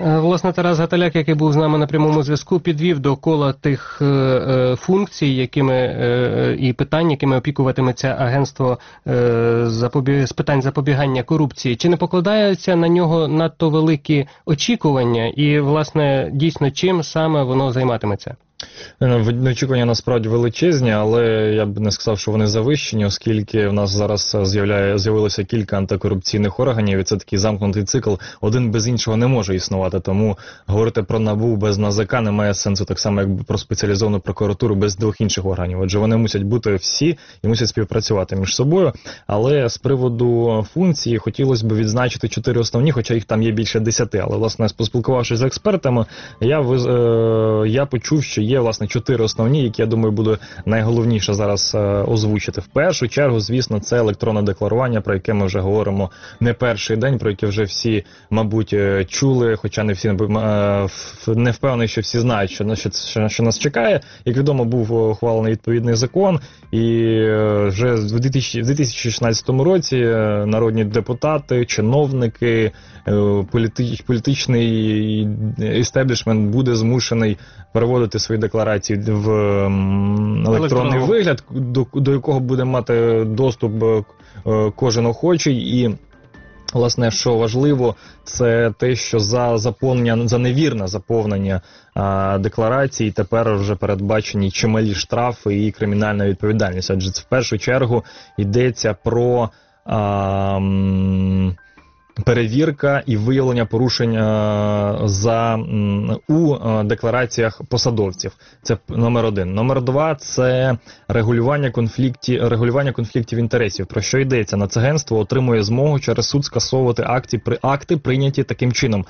Власне, Тарас Гаталяк, який був з нами на прямому зв'язку, підвів до кола тих е, е, функцій, якими е, і питань, якими опікуватиметься агентство е, запобі... з питань запобігання корупції. Чи не покладаються на нього надто великі очікування і, власне, дійсно, чим саме воно займатиметься? Очікування насправді величезні, але я б не сказав, що вони завищені, оскільки в нас зараз з'являє, з'явилося кілька антикорупційних органів, і це такий замкнутий цикл, один без іншого не може існувати, тому говорити про НАБУ без НАЗК немає сенсу, так само, як про спеціалізовану прокуратуру без двох інших органів, адже вони мусять бути всі і мусять співпрацювати між собою, але з приводу функції хотілося б відзначити чотири основні, хоча їх там є більше десяти, але, власне, поспілкувавшись з експертами, я, е, я почув, що є Є, власне, чотири основні, які, я думаю, буде найголовніше зараз е, озвучити. В першу чергу, звісно, це електронне декларування, про яке ми вже говоримо не перший день, про яке вже всі, мабуть, чули, хоча не всі, е, не впевнений, що всі знають, що, що, що, що нас чекає. Як відомо, був ухвалений відповідний закон, і е, вже в дві тисячі шістнадцятому році народні депутати, чиновники, е, політич, політичний істеблішмент буде змушений переводити свої декларації в електронний вигляд, до, до якого буде мати доступ кожен охочий. І, власне, що важливо, це те, що за заповнення, за невірне заповнення а, декларації тепер вже передбачені чималі штрафи і кримінальна відповідальність. Адже це в першу чергу йдеться про а, м, перевірка і виявлення порушень за, у деклараціях посадовців. Це номер один. Номер два – це регулювання, конфлікті, регулювання конфліктів інтересів. Про що йдеться? Нацагентство отримує змогу через суд скасовувати акти, акти прийняті таким чином.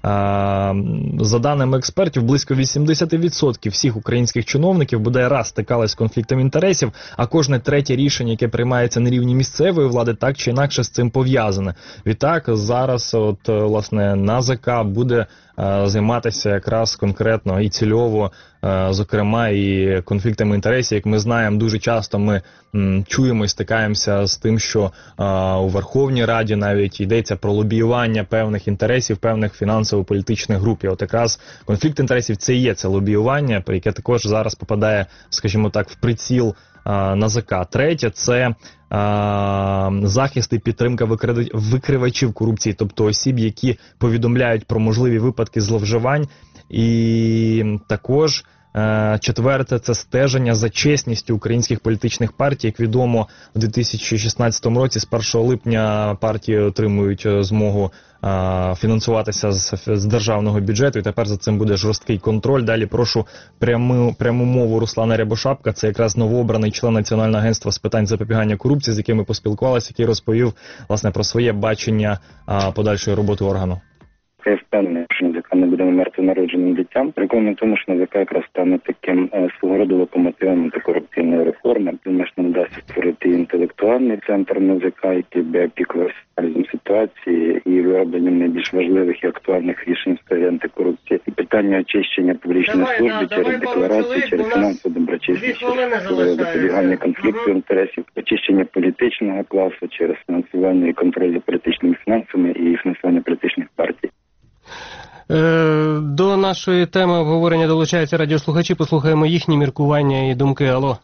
За даними експертів, близько вісімдесят відсотків всіх українських чиновників бодай раз стикались з конфліктом інтересів, а кожне третє рішення, яке приймається на рівні місцевої влади, так чи інакше з цим пов'язане. Відтак, зараз, от, власне, НАЗК буде е, займатися якраз конкретно і цільово, е, зокрема, і конфліктами інтересів. Як ми знаємо, дуже часто ми м, чуємо і стикаємося з тим, що е, у Верховній Раді навіть йдеться про лобіювання певних інтересів, певних фінансово-політичних груп. І от якраз конфлікт інтересів – це є це лобіювання, яке також зараз попадає, скажімо так, в приціл НАЗК. Третє – це а, захист і підтримка викривачів корупції, тобто осіб, які повідомляють про можливі випадки зловживань. І також а, четверте – це стеження за чесністю українських політичних партій. Як відомо, у дві тисячі шістнадцятому році з першого липня партії отримують змогу а, фінансуватися з, з державного бюджету, і тепер за цим буде жорсткий контроль. Далі прошу пряму, пряму мову Руслана Рябошапка, це якраз новообраний член Національного агентства з питань запобігання корупції, з яким ми поспілкувалися, який розповів, власне, про своє бачення а, подальшої роботи органу. Я впевнений, що НАЗК не буде мертвонародженим дитям. Переконаний в тому, що НАЗК якраз стане таким е, свого роду локомотивом антикорупційної реформи. Думаю, що нам вдасться створити інтелектуальний центр НАЗК, який би опікувався аналізом ситуації і виробленням найбільш важливих і актуальних рішень в сфері антикорупції. І питання очищення публічної служби да, через декларації, через фінансову доброчесність, через запобігання конфлікту інтересів, очищення політичного класу через фінансування і контроль за політичними фінансами і фінансування політичних партій. До нашої теми обговорення долучаються радіослухачі. Послухаємо їхні міркування і думки. Алло.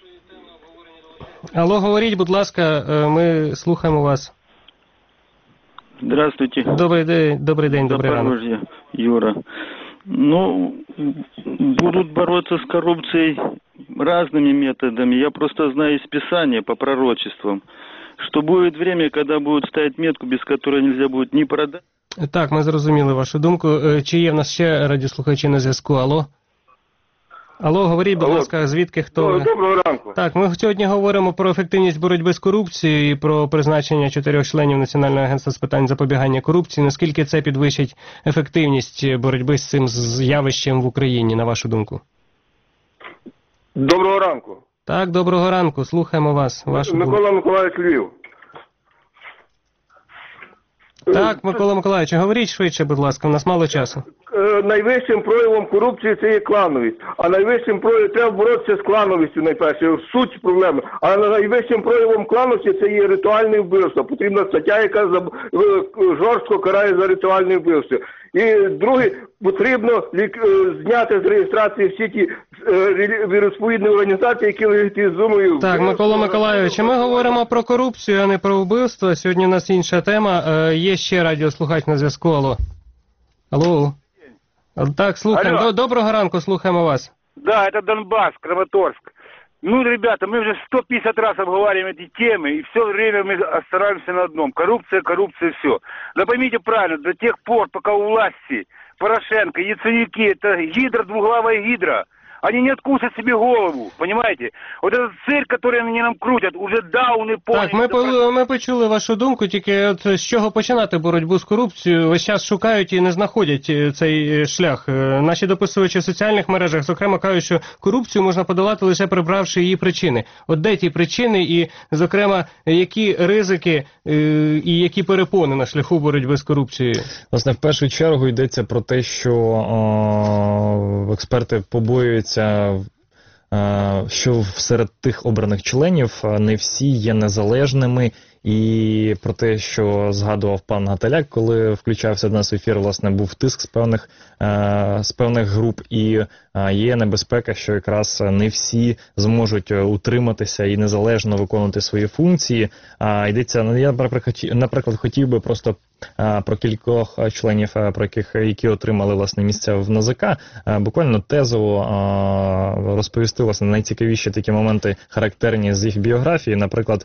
Алло, говоріть, будь ласка, ми слухаємо вас. Здравствуйте. Добрий день, добрий день, добрий ранок. Юра. Ну, будут бороться с коррупцией разными методами. Я просто знаю из Писания по пророчествам, что будет время, когда будут ставить метку, без которой нельзя будет ни продать. Так, ми зрозуміли вашу думку. Чи є в нас ще радіослухачі на зв'язку? Алло? Алло, говоріть, будь ласка, звідки, хто ви? Доброго ранку. Так, ми сьогодні говоримо про ефективність боротьби з корупцією і про призначення чотирьох членів Національного агентства з питань запобігання корупції. Наскільки це підвищить ефективність боротьби з цим явищем в Україні, на вашу думку? Доброго ранку. Так, доброго ранку. Слухаємо вас. Вашу Микола думку. Миколаївич, Львів. Так, Микола Миколаївич, говоріть швидше, будь ласка, у нас мало часу. Найвищим проявом корупції це є клановість. А найвищим проявом треба боротися з клановістю найперше, суть проблеми. А найвищим проявом клановості це є ритуальне вбивство. Потрібна стаття, яка жорстко карає за ритуальне вбивство. І друге, потрібно зняти з реєстрації всі ті віросповідні організації, які легітимізують. Так, Микола Миколаївич, ми говоримо про корупцію, а не про вбивство. Сьогодні у нас інша тема. Є ще радіослухач на зв'язку. Алло. Алло. Так, слухаємо. Доброго ранку, слухаємо вас. Да, это Донбасс, Краматорск. Ну, ребята, мы уже сто пятьдесят раз обговариваем эти темы, и все время мы стараемся на одном. Коррупция, коррупция, все. Да поймите правильно, до тех пор, пока у власти Порошенко, Яценюки, это гидра, двуглавая гидра, они не откусят себе голову, понимаете? Вот этот цирк, который они нам крутят, уже дауны поняли. Так, ми, по, ми почули вашу думку, тільки от з чого починати боротьбу з корупцією? Весь час шукають і не знаходять цей шлях. Наші дописувачі в соціальних мережах, зокрема, кажуть, що корупцію можна подолати лише прибравши її причини. От де ті причини і, зокрема, які ризики і які перепони на шляху боротьби з корупцією? Власне, в першу чергу йдеться про те, що о, експерти побоюються, що серед тих обраних членів не всі є незалежними, і про те, що згадував пан Гаталяк, коли включався до нас в ефір, власне, був тиск з певних, з певних груп, і є небезпека, що якраз не всі зможуть утриматися і незалежно виконувати свої функції. Йдеться, я, наприклад, хотів би просто про кількох членів, про яких, які отримали, власне, місця в НАЗК, буквально тезово розповісти, власне, найцікавіші такі моменти, характерні з їх біографії. Наприклад,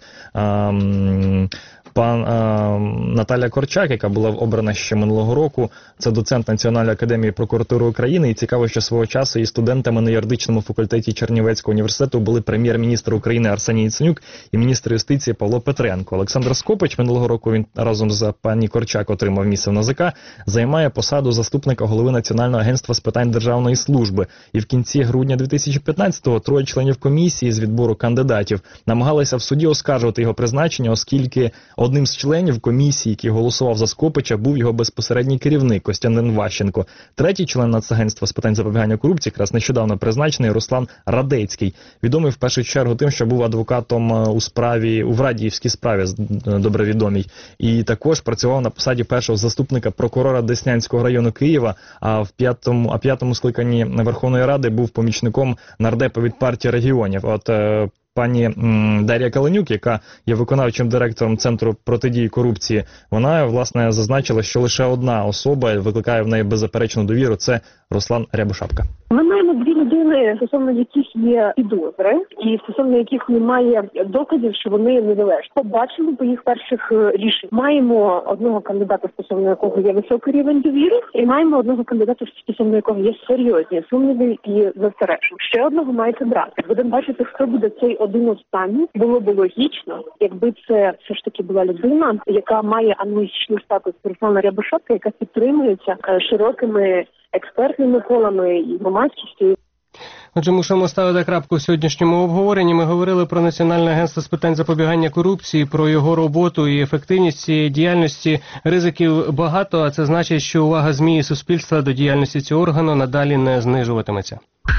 пан е, Наталя Корчак, яка була обрана ще минулого року, це доцент Національної академії прокуратури України, і цікаво, що свого часу і студентами на юридичному факультеті Чернівецького університету були прем'єр-міністр України Арсеній Яценюк і міністр юстиції Павло Петренко. Олександр Скопич, минулого року він разом з пані Корчак отримав місце в НАЗК, займає посаду заступника голови Національного агентства з питань державної служби. І в кінці грудня дві тисячі п'ятнадцятого троє членів комісії з відбору кандидатів намагалися в суді оскаржувати його призначення, оскільки одним з членів комісії, який голосував за Скопича, був його безпосередній керівник Костянтин Ващенко. Третій член Нацагентства з питань запобігання корупції, якраз нещодавно призначений, Руслан Радецький. Відомий в першу чергу тим, що був адвокатом у справі, у Врадіївській справі, добре відомий. І також працював на посаді першого заступника прокурора Деснянського району Києва, а в п'ятому, а п'ятому скликанні Верховної Ради був помічником нардепа від партії регіонів. От пані Дар'я Каленюк, яка є виконавчим директором Центру протидії корупції, вона, власне, зазначила, що лише одна особа викликає в неї беззаперечну довіру – це Руслан Рябошапка. Ми маємо дві людини, стосовно яких є підозри, і стосовно яких немає доказів, що вони незалежні. Побачимо по їх перших рішень. Маємо одного кандидата, стосовно якого є високий рівень довіри, і маємо одного кандидата, стосовно якого є серйозні сумніви і застереження. Ще одного маєте брати. Будемо бачити, хто буде цей один останній. Було б логічно, якби це все ж таки була людина, яка має аналогічний статус Руслана Рябошапки, яка підтримується широкими експертними колами і громадськістю. Отже, мусимо ставити крапку в сьогоднішньому обговоренні. Ми говорили про Національне агентство з питань запобігання корупції, про його роботу і ефективність цієї діяльності. Ризиків багато, а це значить, що увага ЗМІ і суспільства до діяльності цього органу надалі не знижуватиметься.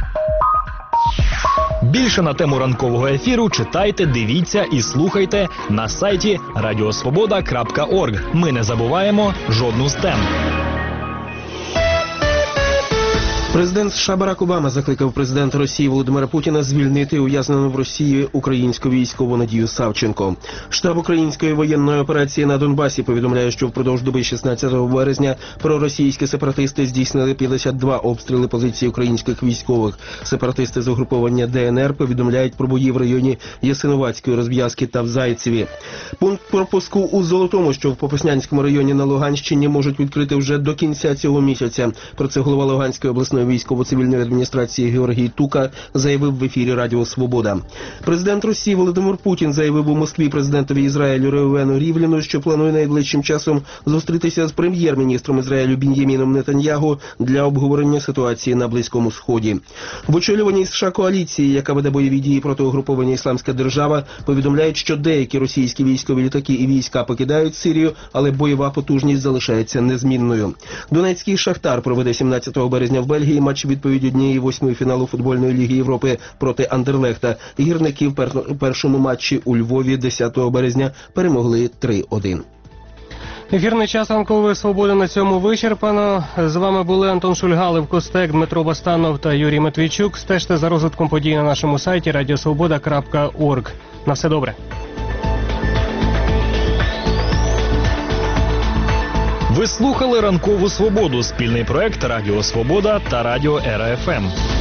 Більше на тему ранкового ефіру читайте, дивіться і слухайте на сайті радіосвобода крапка орг. Ми не забуваємо жодну з тем. Президент США Барак Обама закликав президента Росії Володимира Путіна звільнити ув'язнену в Росії українську військову Надію Савченко. Штаб української воєнної операції на Донбасі повідомляє, що впродовж доби шістнадцятого березня проросійські сепаратисти здійснили п'ятдесят два обстріли позицій українських військових. Сепаратисти з угруповання Д Н Р повідомляють про бої в районі Ясиновацької розв'язки та в Зайцеві. Пункт пропуску у Золотому, що в Попаснянському районі на Луганщині, можуть відкрити вже до кінця цього місяця. Про це голова Луганської обласної Національної військово-цивільної адміністрації Георгій Тука заявив в ефірі Радіо Свобода. Президент Росії Володимир Путін заявив у Москві президентові Ізраїлю Реувену Рівліну, що планує найближчим часом зустрітися з прем'єр-міністром Ізраїлю Бін'яміном Нетаньягу для обговорення ситуації на Близькому Сході. В очолюваній США коаліції, яка веде бойові дії проти угруповання «Ісламська держава», повідомляють, що деякі російські військові літаки і війська покидають Сирію, але бойова потужність залишається незмінною. Донецький «Шахтар» проведе сімнадцятого березня в Бельгії матч відповідь однієї восьмої фіналу футбольної ліги Європи проти Андерлехта. Гірники в пер- першому матчі у Львові десятого березня перемогли три один. Ефірний час ранкової свободи на цьому вичерпано. З вами були Антон Шульгалев, Костек, Дмитро Бастанов та Юрій Матвійчук. Стежте за розвитком подій на нашому сайті радіосвобода крапка орг. На все добре. Ви слухали «Ранкову свободу» – спільний проект Радіо Свобода та Радіо Ера Еф Ем.